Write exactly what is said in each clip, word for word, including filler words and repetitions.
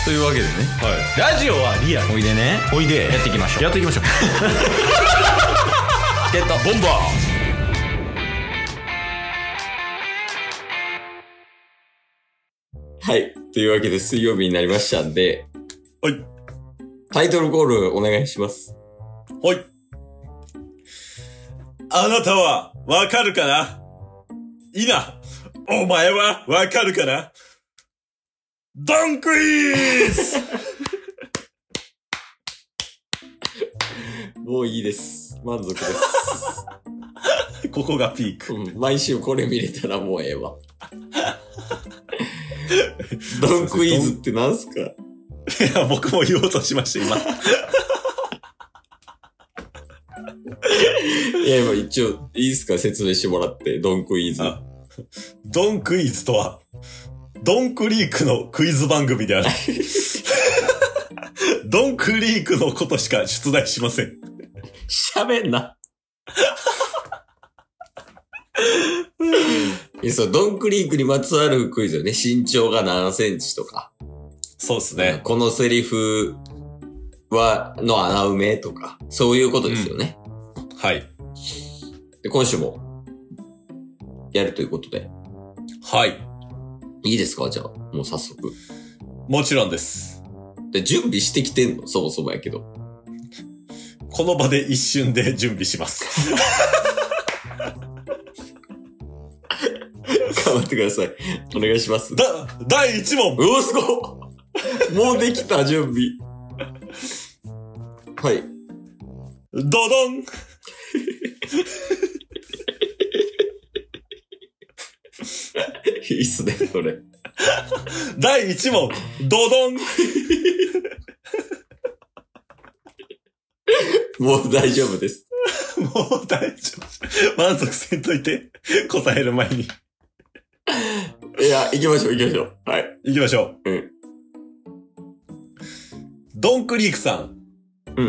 というわけでね、 はい、ラジオはリアル。 おいでね、 おいでやっていきましょう。 やっていきましょうチケットボンバー。 はい。というわけで水曜日になりましたんで、 はい。 タイトルコールお願いします。 はい。あなたはわかるかな？いいな。お前はわかるかな？ドンクイズもういいです。満足です。 ここがピーク。 うん、毎週これ見れたらもうええわ。ドンクイズってなんすか？ いや、僕も言おうとしました、今。 いや、今一応、いいですか？説明してもらって、ドンクイズ。 ドンクイズとは、ドンクリークのクイズ番組である。ドンクリークのことしか出題しません。 喋んな。いや、そう、ドンクリークにまつわるクイズよね。身長が何センチとか。 そうですね。 このセリフは、の穴埋めとか、そういうことですよね。 うん、はい。 で、今週も、やるということで。 はい。 いいですか？じゃあ、もう早速。 もちろんです。 で、準備してきてんの？そもそもやけど。 この場で一瞬で準備します。 頑張ってください。お願いします。 だ、だいいち問。 うお、すごい。もうできた、準備。はい。 ドドン。 いいっすね、それ。 だいいち問。ドドン。 もう大丈夫です。 もう大丈夫。満足せんといて。答える前に。 いや、行きましょう、行きましょう。はい。 行きましょう。うん。 ドンクリークさん。 うん。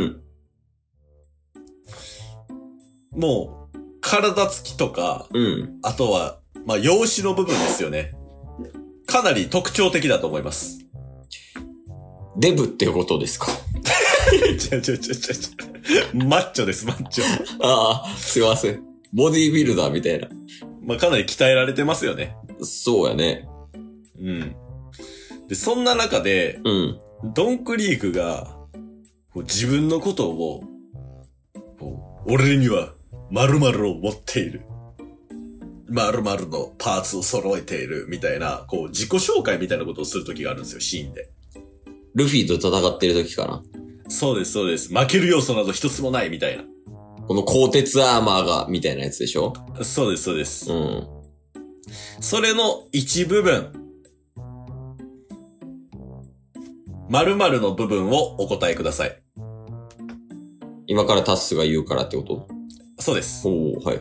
もう、体つきとか、 うん。 あとは、まあ、容姿の部分ですよね。かなり特徴的だと思います。 デブってことですか？ ちょちょちょちょちょ。マッチョです、マッチョ。 ああ、すいません。ボディービルダーみたいな。 まあ、かなり鍛えられてますよね。 そうやね。 うん。で、そんな中で、 うん。 ドンクリークが、こう自分のことを、こう俺には〇〇を持っている。〇〇のパーツを揃えている。みたいな、こう自己紹介みたいなことをするときがあるんですよ、シーンで。 ルフィと戦ってる時かな。 そうです、そうです。負ける要素など一つもないみたいな。 この鋼鉄アーマーが、みたいなやつでしょ？ そうです、そうです。 うん。 それの一部分。〇〇の部分をお答えください。 今からタッスが言うからってこと？ そうです。 おー、はい。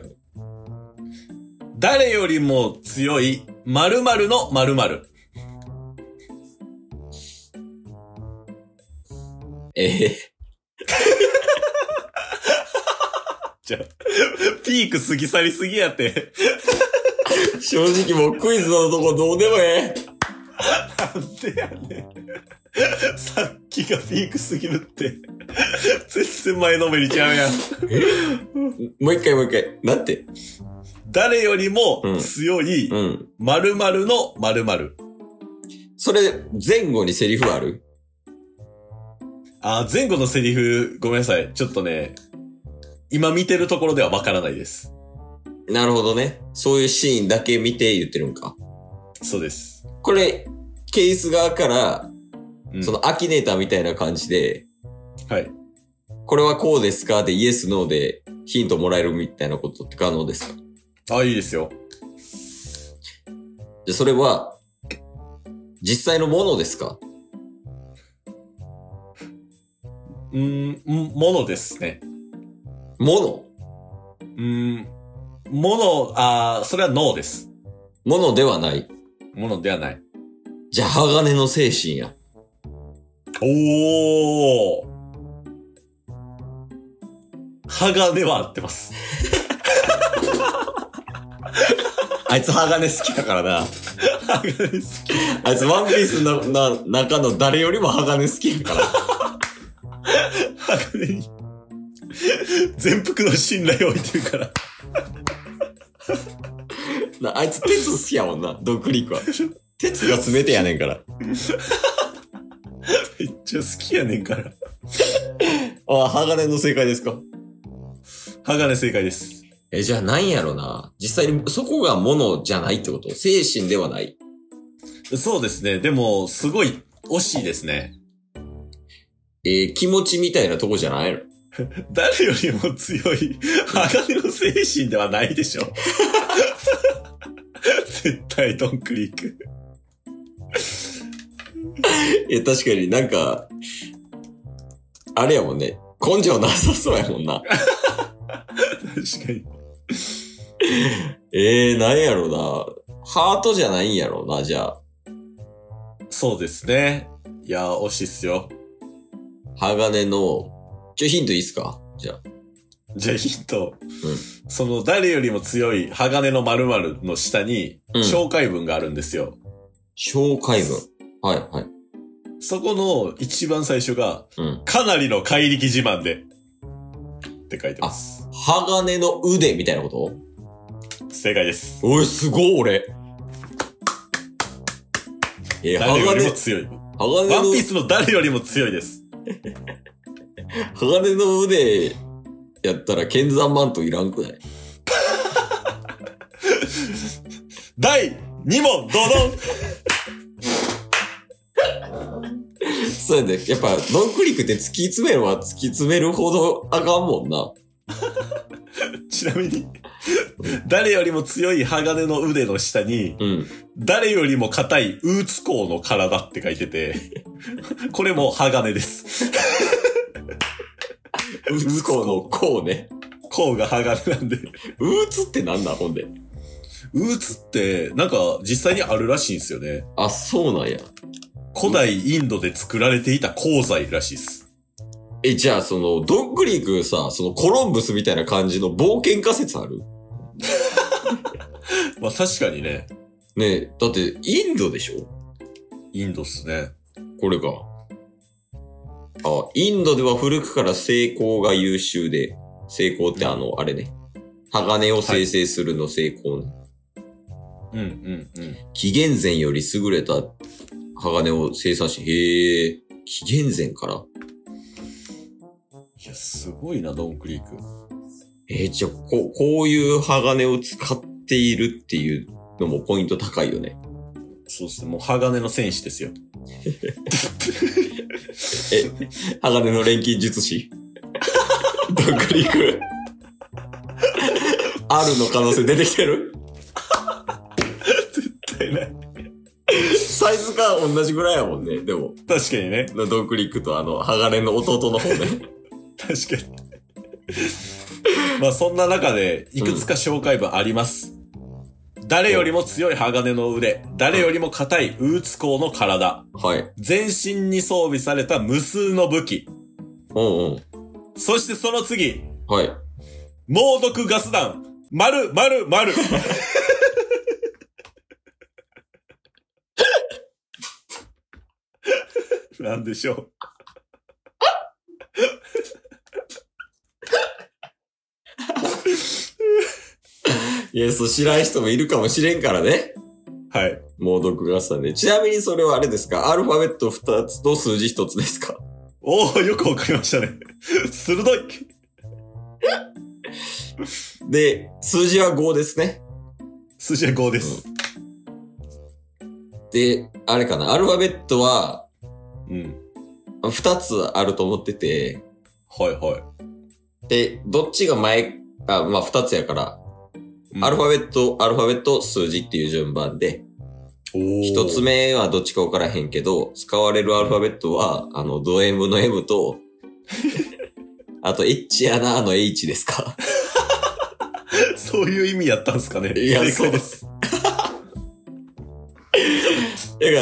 誰よりも強い〇〇の〇〇。 ええじゃあ、ピーク過ぎ去りすぎやって。 正直もうクイズのとこどうでもええ。 なんでやねん。さっきがピークすぎるって。全然前のめりちゃうやん。 もう一回もう一回。なんて？ 誰よりも強い〇〇の〇〇。 それ前後にセリフある？ あ、前後のセリフごめんなさい。ちょっとね、今見てるところではわからないです。 なるほどね。そういうシーンだけ見て言ってるんか。 そうです。 これ、ケース側から、 うん、 そのアキネーターみたいな感じで、 はい。 これはこうですかでイエス、ノーでヒントもらえるみたいなことって可能ですか？ あ、いいですよ。 で、それは、実際のものですか？ うーん、ものですね。 もの？ うーん、もの、あー、それはノーです。 ものではない。 ものではない。 じゃあ、鋼の精神や。 おー。鋼は合ってます。 あいつ鋼好きだからな。 鋼好き。 あいつワンピースのな中の誰よりも鋼好きやから。 鋼に全幅の信頼を置いてるから。 なあいつ鉄好きやもんな、ドッグリークは。鉄が全てやねんから。 めっちゃ好きやねんから。 あ、鋼の正解ですか？ 鋼正解です。 え、じゃあ何やろな。実際にそこがものじゃないってこと？精神ではない？ そうですね。でも、すごい惜しいですね。 えー、気持ちみたいなとこじゃないの？ 誰よりも強い鋼の精神ではないでしょ。絶対ドンクリーク。 いや、確かになんか、あれやもんね。根性なさそうやもんな。 確かに。 えー、なんやろな。ハートじゃないんやろな、じゃあ。 そうですね。いや、惜しいっすよ。 鋼の、ちょ、ヒントいいっすか？じゃあ。 じゃあヒント。 うん。 その誰よりも強い鋼の〇〇の下に、紹介文があるんですよ。 紹介文。はいはい。 そこの一番最初が、 うん、 かなりの怪力自慢で、って書いてます。 鋼の腕みたいなこと？ 正解です。 おい、すごい、俺。 えー、誰よりも強い。 鋼の、 ワンピースの誰よりも強いです。 鋼の腕やったら剣山マントいらんくない？ だいに問、ドドン。 そうやね。やっぱ、ドンクリックって突き詰めるは突き詰めるほどあかんもんな。 ちなみに、誰よりも強い鋼の腕の下に、 うん、 誰よりも硬いウーツ鋼の体って書いてて、これも鋼です。 ウーツ鋼の鋼ね。 鋼が鋼なんで。 ウーツってなんだ、ほんで。 ウーツって、なんか実際にあるらしいんですよね。 あ、そうなんや。 古代インドで作られていた鋼材らしいです。 え、じゃあその、ドンクリークさ、そのコロンブスみたいな感じの冒険仮説ある？ まあ確かにね。 ねえ、だってインドでしょ？ インドっすね。 これが。あ、インドでは古くから成功が優秀で、成功ってあの、あれね。鋼を生成するの成功ね。 はい、うんうんうん。 紀元前より優れた鋼を生産し、へえ、紀元前から。 いや、すごいな、ドンクリーク。 えー、じゃあ、こう、こういう鋼を使っているっていうのもポイント高いよね。 そうですね、もう鋼の戦士ですよ。 え、鋼の錬金術師ドンクリークあるの可能性出てきてる？ 絶対ない。 サイズが同じぐらいやもんね、でも。 確かにね。 ドンクリークとあの、鋼の弟の方ね。 確かに。まあそんな中で、いくつか紹介文あります。うん、誰よりも強い鋼の腕、誰よりも硬いウーツ鋼の体。 はい。 全身に装備された無数の武器。 うんうん。 そしてその次。 はい。 猛毒ガス弾。丸、丸、丸。なんでしょう。 いや、そう知らん人もいるかもしれんからね。 はい。 猛毒ガス弾で。ちなみにそれはあれですか？アルファベットふたつと数字ひとつですか？ おー、よくわかりましたね。鋭い。 で、数字はごですね。 数字はごです。 うん、で、あれかな、アルファベットは、 うん。 ふたつあると思ってて。 はいはい。 で、どっちが前、あ、まあふたつやから、うん、アルファベット、アルファベット、数字っていう順番で、ひとつめはどっちか分からへんけど、使われるアルファベットは、あの、ド M の M と、あと、H やなの H ですか？ そういう意味やったんすかね？ いや、 正解です。 だから、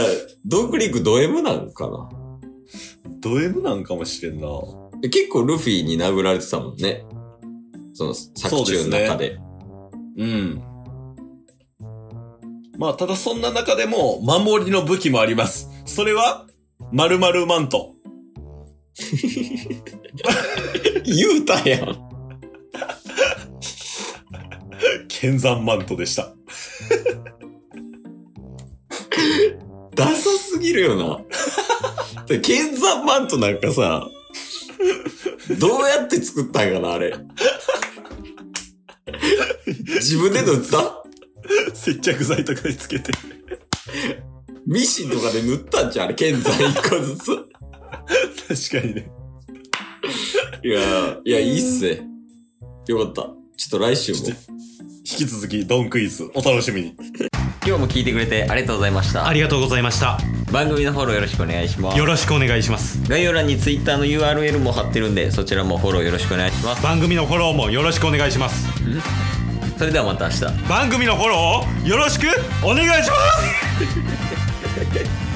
ドンクリークド M なんかな？ ド M なんかもしれんな。 結構ルフィに殴られてたもんね。その作中の中で。 うん。 まあ、ただそんな中でも、守りの武器もあります。それは、〇〇マント。 言うたやん。 剣山マントでした。 ダサすぎるよな。剣山マントなんかさ、どうやって作ったんかな、あれ。自分で塗った？ 接着剤とかにつけて。 ミシンとかで塗ったんじゃん、あれ、剣山一個ずつ。確かにね。 いやー、いや、いいっすね。よかった。ちょっと来週も。 引き続き、ドンクイズ、お楽しみに。 今日も聞いてくれてありがとうございました。 ありがとうございました。 番組のフォローよろしくお願いします。 よろしくお願いします。 概要欄に Twitter の ユーアールエル も貼ってるんで、そちらもフォローよろしくお願いします。 番組のフォローもよろしくお願いします。 それではまた明日。 番組のフォローをよろしくお願いします。